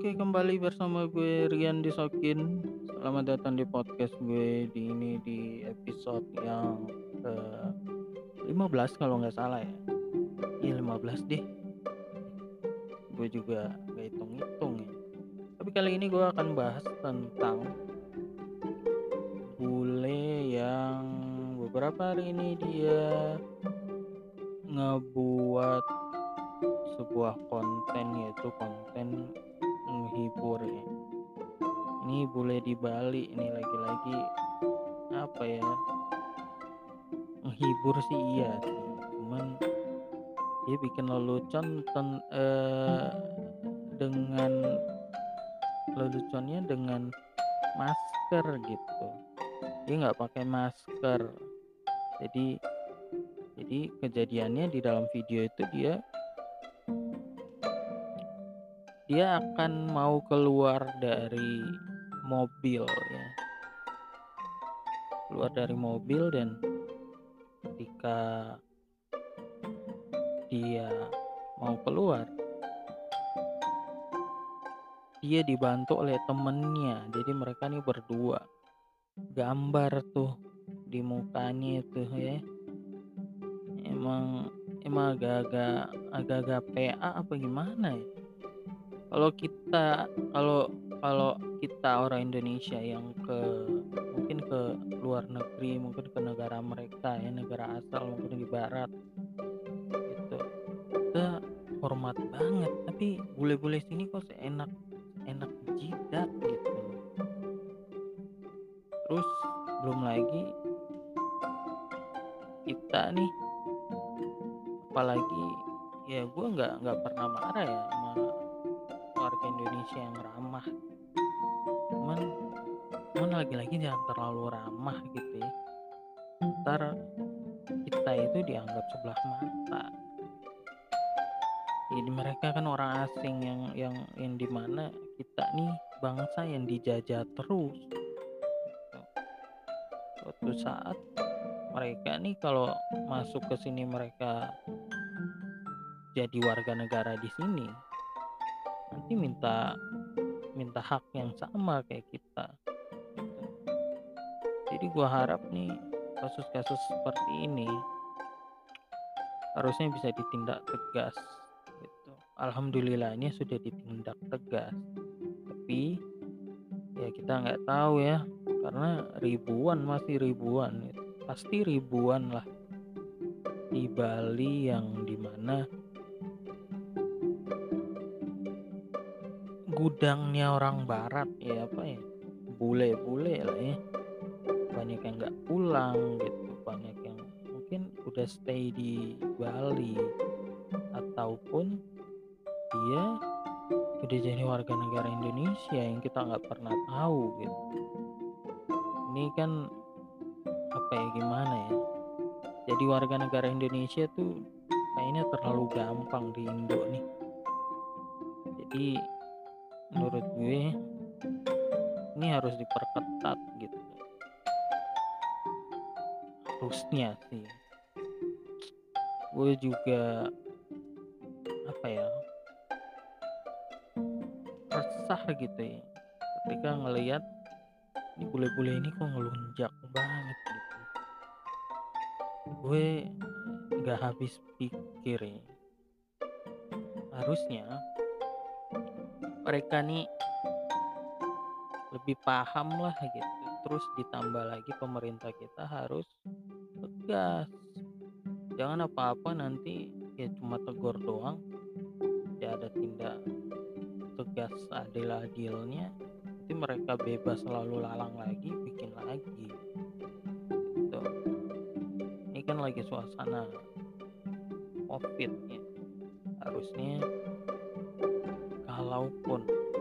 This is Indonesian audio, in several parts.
Oke, kembali bersama gue Rian Disokin. Selamat datang di podcast gue di episode yang ke 15 kalau nggak salah ya. Iya 15 deh. Gue juga nggak hitung-hitung ya. Tapi kali ini gue akan bahas tentang bule yang beberapa hari ini dia ngebuat sebuah konten, yaitu konten menghibur ya. Ini bule di Bali ini lagi-lagi apa ya, menghibur sih iya sih, cuman dia bikin lelucon dengan leluconnya dengan masker gitu. Dia nggak pakai masker. Jadi kejadiannya di dalam video itu dia akan mau keluar dari mobil ya. Keluar dari mobil, dan ketika dia mau keluar, dia dibantu oleh temennya. Jadi mereka nih berdua, gambar tuh di mukanya itu ya, emang agak-agak PA apa gimana ya. Kalau kita kalau kalau kita orang Indonesia yang mungkin ke luar negeri, mungkin ke negara mereka ya, negara asal, mungkin di barat gitu, kita hormat banget. Tapi bule-bule sini kok seenak enak jidat gitu. Terus belum lagi kita nih, apalagi ya, gue nggak pernah marah ya sama warga Indonesia yang ramah, cuman lagi-lagi jangan terlalu ramah gitu ya, ntar kita itu dianggap sebelah mata. Jadi mereka kan orang asing yang dimana kita nih bangsa yang dijajah terus gitu. Suatu saat mereka nih kalau masuk ke sini, mereka jadi warga negara di sini, nanti minta minta hak yang sama kayak kita. Jadi gua harap nih kasus-kasus seperti ini harusnya bisa ditindak tegas gitu. Alhamdulillahnya sudah ditindak tegas, tapi ya kita nggak tahu ya, karena masih ribuan gitu. Pasti ribuan lah di Bali yang dimana gudangnya orang barat ya, apa ya, bule-bule lah ya, banyak yang nggak pulang gitu, banyak yang mungkin udah stay di Bali, ataupun dia udah jadi warga negara Indonesia yang kita nggak pernah tahu gitu. Ini kan apa ya, gimana ya, jadi warga negara Indonesia tuh kayaknya terlalu gampang di Indo nih. Jadi menurut gue ini harus diperketat gitu, harusnya sih. Gue juga apa ya, resah gitu ya ketika ngelihat ini bule-bule ini kok ngelunjak banget gitu. Gue nggak habis pikir ya, harusnya mereka nih lebih paham lah gitu. Terus ditambah lagi pemerintah kita harus tegas, jangan apa-apa nanti ya cuma tegur doang, tidak ada tindak tegas adil-adilnya, nanti mereka bebas lalu lalang lagi, bikin lagi gitu. Ini kan lagi suasana COVID ya, harusnya kalaupun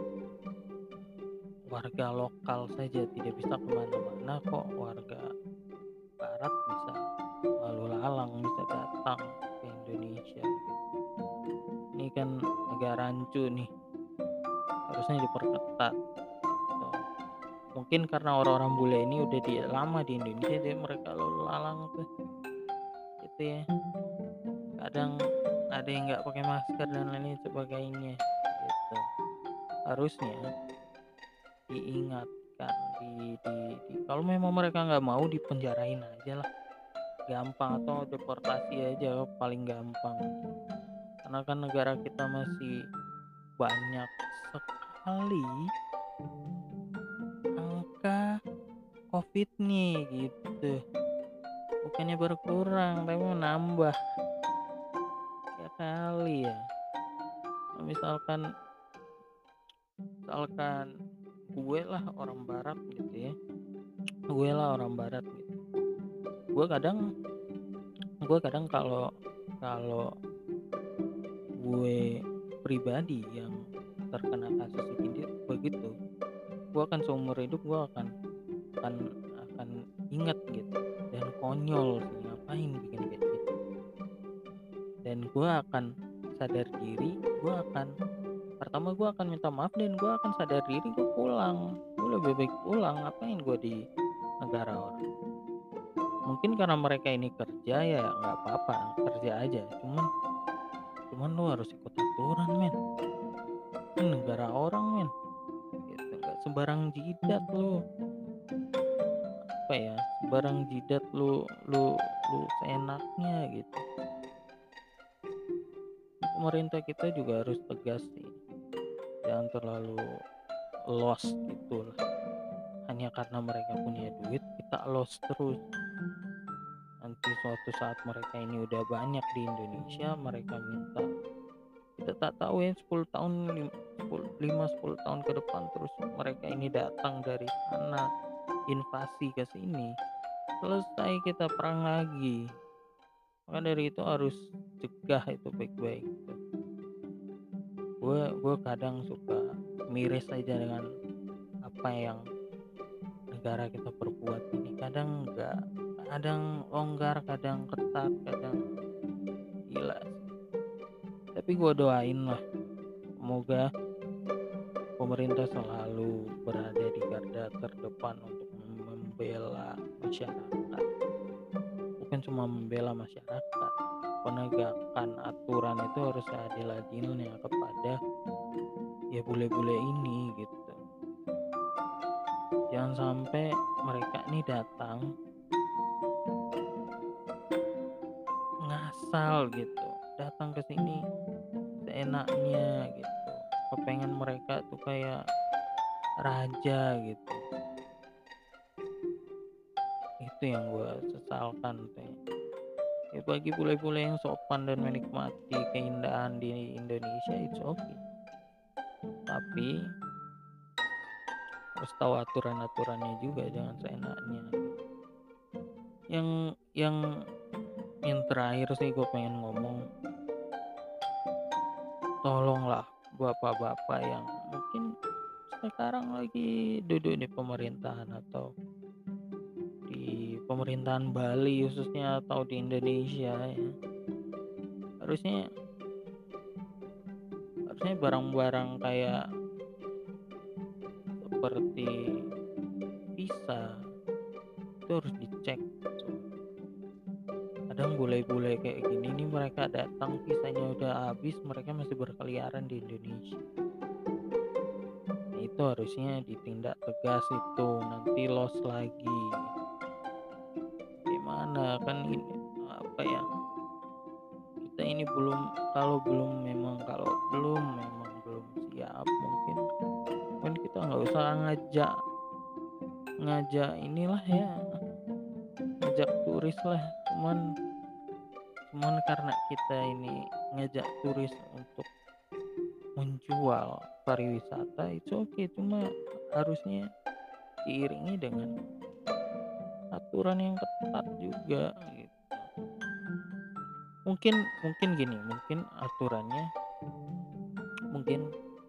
warga lokal saja tidak bisa kemana-mana, kok warga barat bisa lalu lalang, bisa datang ke Indonesia gitu. Ini kan negara rancu nih, harusnya diperketat gitu. Mungkin karena orang-orang bule ini udah lama di Indonesia, jadi mereka lalu lalang tuh gitu ya. Kadang ada yang nggak pakai masker dan lain sebagainya gitu. harusnya diingatkan, kalau memang mereka nggak mau dipenjarain aja lah, gampang, atau deportasi aja paling gampang. Karena kan negara kita masih banyak sekali angka COVID nih gitu. Bukannya berkurang tapi menambah ya kali ya. Misalkan misalkan gue lah orang barat gitu ya. Gue lah orang barat gitu. Gue kadang kalau kalau gue pribadi yang terkena kasus ini begitu, gue akan seumur hidup gue akan akan ingat gitu, dan konyol sih ngapain bikin kayak gitu. Dan gue akan sadar diri, gue akan minta maaf, dan gue akan sadar diri, gue pulang. Gue lebih baik pulang, ngapain gue di negara orang. Mungkin karena mereka ini kerja ya nggak apa-apa, kerja aja, cuman lu harus ikut aturan, men. Kan negara orang, men, gitu. Nggak sembarang jidat lu, apa ya, sembarang jidat lu seenaknya gitu. Pemerintah kita juga harus tegas sih, jangan terlalu lost gitu lah. Hanya karena mereka punya duit kita lost terus. Nanti suatu saat mereka ini udah banyak di Indonesia, mereka minta, kita tak tahu ya, 10 tahun 10 tahun ke depan, terus mereka ini datang dari sana, invasi ke sini, selesai kita perang lagi. Maka dari itu harus cegah itu baik-baik. Gue kadang suka miris aja dengan apa yang negara kita perbuat ini. Kadang enggak, kadang longgar, kadang ketat, kadang gila sih. Tapi gue doain lah, semoga pemerintah selalu berada di garda terdepan untuk membela masyarakat. Bukan cuma membela masyarakat, penegakan aturan itu harus seadil-adilnya kepada ya bule-bule ini gitu. Jangan sampai mereka ini datang ngasal gitu, datang ke sini seenaknya gitu, kepengen mereka tuh kayak raja gitu. Itu yang gue sesalkan tuh ya. Bagi bule-bule yang sopan dan menikmati keindahan di Indonesia, it's okay, tapi harus tahu aturan-aturannya juga, jangan seenaknya. Yang terakhir sih gue pengen ngomong, tolonglah bapak-bapak yang mungkin sekarang lagi duduk di pemerintahan atau di pemerintahan Bali khususnya, atau di Indonesia ya, harusnya barang-barang kayak seperti visa itu harus dicek gitu. Kadang bule-bule kayak gini nih, mereka datang visanya udah habis, mereka masih berkeliaran di Indonesia. Nah, itu harusnya ditindak tegas itu, nanti loss lagi. Gimana kan ini apa ya, kita ini kalau belum memang belum siap, mungkin kita nggak usah ngajak inilah ya, ngajak turis lah. Cuman karena kita ini ngajak turis untuk menjual pariwisata, itu oke, cuma harusnya diiringi dengan aturan yang ketat juga gitu. Mungkin gini, mungkin aturannya mungkin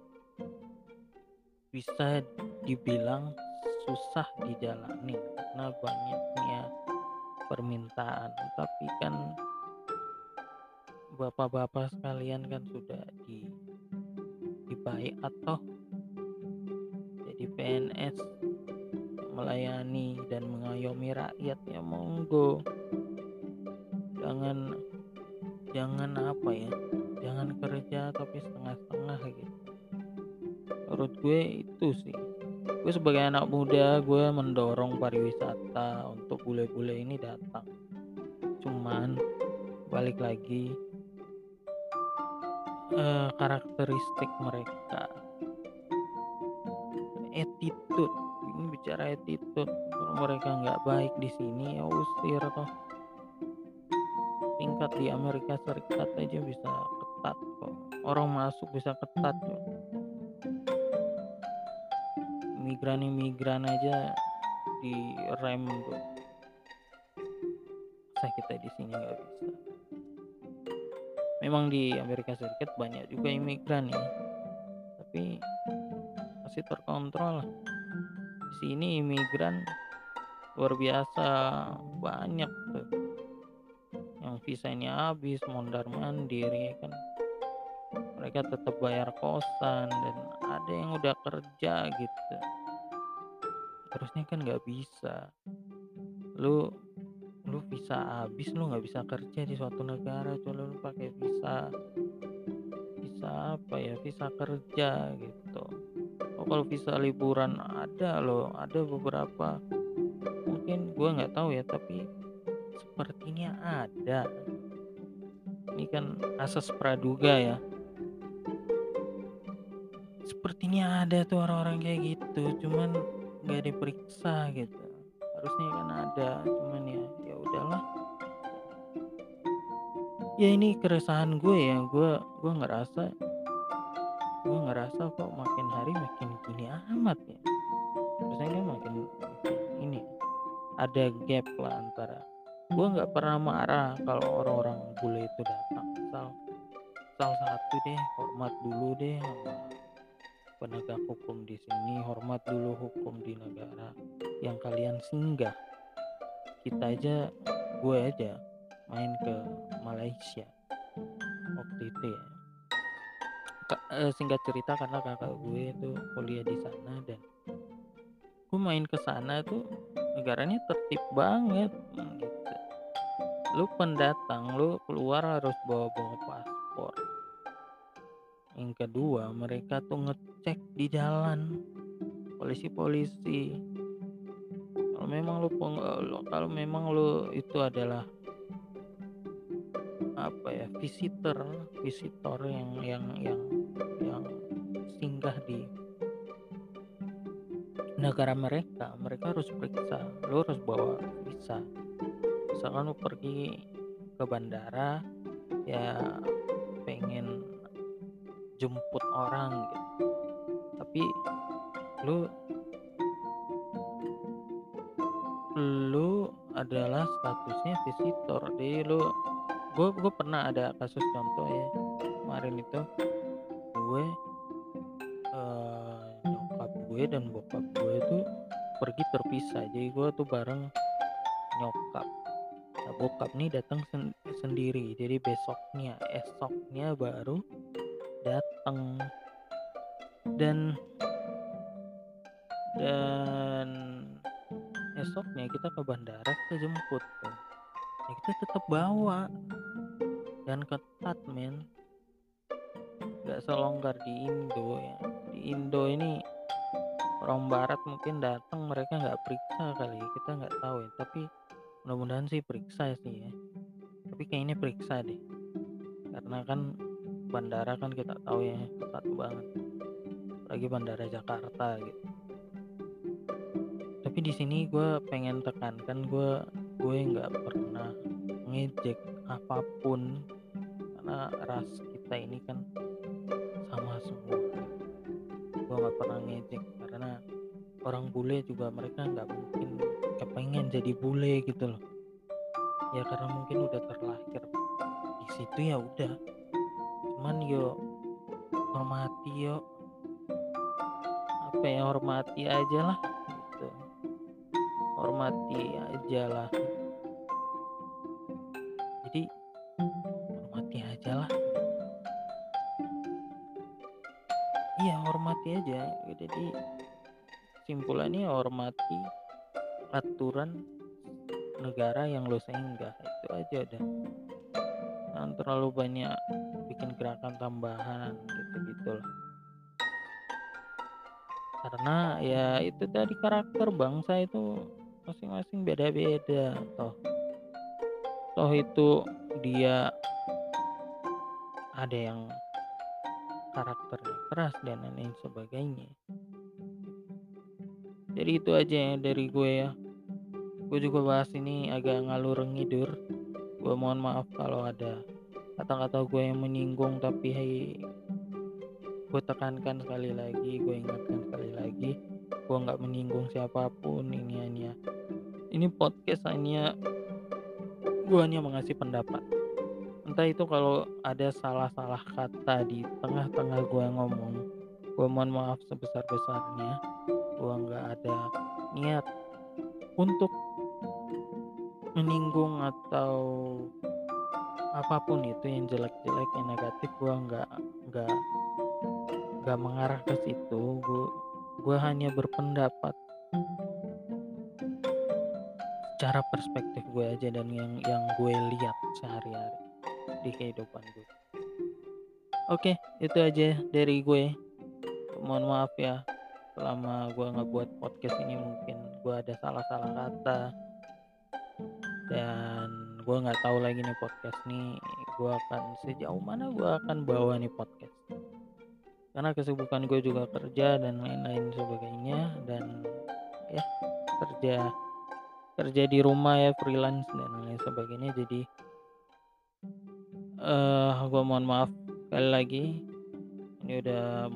bisa dibilang susah dijalani karena banyaknya permintaan. Tapi kan bapak-bapak sekalian kan sudah dibayar atau jadi PNS, melayani dan mengayomi rakyat, ya monggo. Jangan apa ya, jangan kerja tapi setengah-setengah gitu. menurut gue itu sih. Gue sebagai anak muda, gue mendorong pariwisata untuk bule-bule ini datang. Cuman balik lagi, karakteristik mereka, attitude, ini bicara attitude, kalau mereka nggak baik di sini ya usir toh. Tingkat di Amerika Serikat aja bisa ketat kok. Orang masuk bisa ketat kok. Imigran aja direm tuh. Masa kita di sini nggak bisa. Memang di Amerika Serikat banyak juga imigran ya, tapi masih terkontrol lah. Di sini imigran luar biasa banyak tuh, yang visanya habis mondar mandir ya kan. Mereka tetap bayar kosan dan ada yang udah kerja gitu. Terusnya kan nggak bisa. Lu lu visa habis, lu nggak bisa kerja di suatu negara, coba lu pakai visa visa apa ya, visa kerja gitu. Oh, kalau visa liburan ada loh, ada beberapa, mungkin gua nggak tahu ya, tapi sepertinya ada. Ini kan asas praduga ya, sepertinya ada tuh orang-orang kayak gitu, cuman nggak diperiksa gitu. Harusnya kan ada, cuman ya udahlah. Ya ini keresahan gue ya, gue ngerasa kok makin hari makin gini amat ya. Terusnya kan makin ini, ada gap lah antara, gue nggak pernah marah kalau orang-orang bule itu datang, asal satu deh, hormat dulu deh sama penegak hukum di sini, hormat dulu hukum di negara yang kalian singgah. Gue aja main ke Malaysia waktu itu ya. Singkat cerita, karena kakak gue itu kuliah di sana dan gue main ke sana tuh, negaranya tertib banget gitu. Lu pendatang, lu keluar harus bawa paspor. Yang kedua, mereka tuh ngecek di jalan, polisi. Kalau memang lu itu adalah apa ya, visitor yang singgah di negara mereka harus periksa, lu harus bawa visa. Misalkan lu pergi ke bandara ya, pengen jemput orang gitu, tapi lu lu adalah statusnya visitor. Jadi gue pernah ada kasus contoh ya, kemarin itu gue, nyokap gue dan bokap gue itu pergi terpisah, jadi gue tuh bareng nyokap. Nah, bokap nih datang sendiri, jadi esoknya baru datang. Dan esoknya kita ke bandara, kita jemput tuh. Ya kita tetap bawa, dan ketat men, gak selonggar di Indo ya. Di Indo ini orang barat mungkin datang mereka nggak periksa kali, kita nggak tahu ya, tapi mudah-mudahan sih periksa sih ya. Tapi kayaknya periksa deh, karena kan bandara kan kita tahu ya ketat banget, apalagi bandara Jakarta gitu. Tapi di sini gue pengen tekankan, gue nggak pernah ngejek apapun, karena ras kita ini kan sama semua. Gue nggak pernah ngejek, karena orang bule juga mereka nggak mungkin kepengen jadi bule gitu loh ya, karena mungkin udah terlahir di situ ya udah. Cuman hormati aja lah gitu, hormati aja lah, jadi hormati aja lah, iya hormati aja. Jadi simpulannya hormati aturan negara yang lo singgah, itu aja udah. Jangan terlalu banyak bikin gerakan tambahan gitu lah. karena ya itu tadi, karakter bangsa itu masing-masing beda-beda. Toh toh itu dia ada yang karakternya keras dan lain sebagainya. Jadi itu aja ya dari gue ya. Gue juga bahas ini agak ngalur ngidur. Gue mohon maaf kalau ada kata-kata gue yang menyinggung, tapi gue tekankan sekali lagi, gue ingatkan sekali lagi, gue nggak menyinggung siapapun. Ini podcast hanya, gue hanya mengasih pendapat. Entah itu kalau ada salah-salah kata di tengah-tengah gue ngomong, gue mohon maaf sebesar-besarnya. Gue nggak ada niat untuk menyinggung atau apapun itu yang jelek-jelek, yang negatif. Gue nggak nggak mengarah ke situ. Gue hanya berpendapat cara perspektif gue aja dan yang gue lihat sehari-hari di kehidupan gue. Oke, itu aja dari gue. Mohon maaf ya, selama gue ngebuat podcast ini mungkin gue ada salah-salah kata, dan gue nggak tahu lagi nih podcast nih gue akan sejauh mana gue akan bawa nih podcast, karena kesibukan gue juga kerja dan lain-lain sebagainya. Dan ya, kerja kerja di rumah ya, freelance dan lain sebagainya. Jadi gue mohon maaf sekali lagi. Ini udah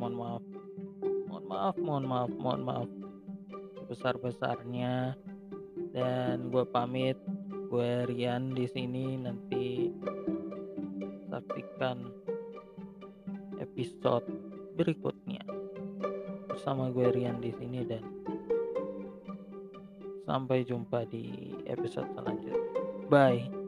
mohon maaf sebesar-besarnya. Dan gue pamit. Gue Rian di sini. Nanti saksikan episode berikutnya bersama gue Rian di sini, dan sampai jumpa di episode selanjutnya. Bye.